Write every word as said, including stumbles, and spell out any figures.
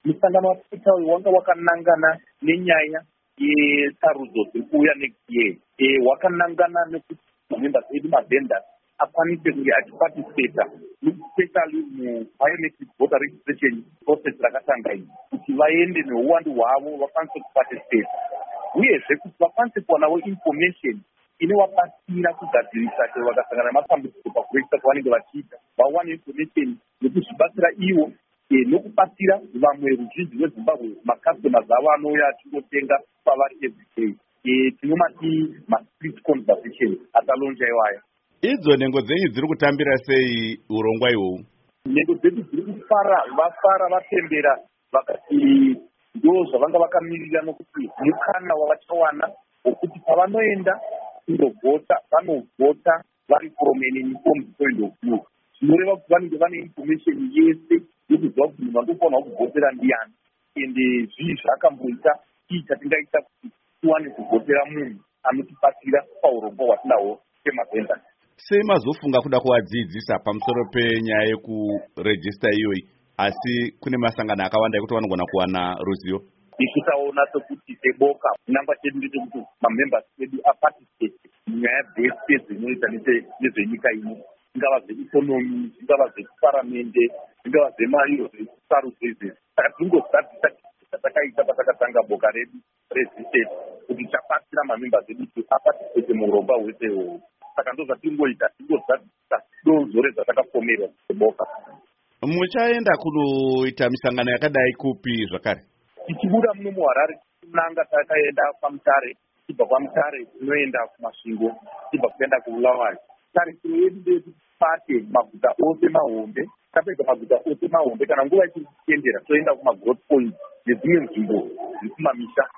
musangano wapita uyu wanga wakanangana nenyaya yetsarudzo dziri kuuya next year. Wakanangana nekuti mamembers edu mavendors akwanise kunge achiparticipata especially mubiometric voter registration process rakatanga iyi, kuti vaende neuwandu hwavo vakwanise kuparticipata, uyezve kuti vakwanise kuwanawo information inovabatsira kugadzirisa chero vakasangana nematambudziko pakuregista kwavanenge vachiita, vawane information yekuzvibatsira ivo nokubatsira vamwe ruzhinji rwezimbabwe macustomers avo anouya achingotenga pavari everyday. Tinomati ma-street conversation atalonja iwaya. Idzo nhengo dzenyu dziri kutambira sei urongwa ihwohwu? Nhengo dzedu dziri kufara, vafara vatembera vakati ndo zvavanga vakamirira, nokuti mukana wavachawana wokuti pavanoenda kundovhota vanovhota vari from an informed point of view. Zvinoreva kuti vanenge vane information yese yekuziva kuti munhu andofanira kuvhotera ndiani, ende zvii zvakamboita chii chatingaita kuti tiwane kuvhotera munhu anotibatsira paurongwa hwatinahwo semavhendors. Sei mazofunga kuda kuvadzidzisa pamusoro penyaya yekurejista iyoyi, asi kune masangano akawanda ekuti vanogona kuwana ruzivo? Isu taona sekuti seboka nangwa chedu ndechekuti mamembers edu aparticipate munyaya dzese dzinoita nezvenyika ino, zvingava zveikonomi, zvingava zvekuparamende, zvingava zvemairo zvesarudzo izvi. Saka tingozadzisa zvatakaita patakatanga boka redu resistate kuti chabatsira mamembers edu kuti aparticipate muurongwa hwese ihwohwo. Saka ndo zvatingoita, tingozadzisa donzo rezvatakapomerwa seboka. Muchaenda kunoita misangano yakadai kupi zvakare? Tichibuda muno muHarare tinanga takaenda paMutare, tibva paMutare tinoenda kumasvingo, tibva kuenda kuBulawayo. Tarisiro yedu ndeyekubate maguta ose mahombe, tapedza maguta ose mahombe kana nguva ichitendera toenda kumagrowth point nedzimwe nzvimbo dziri kumamisha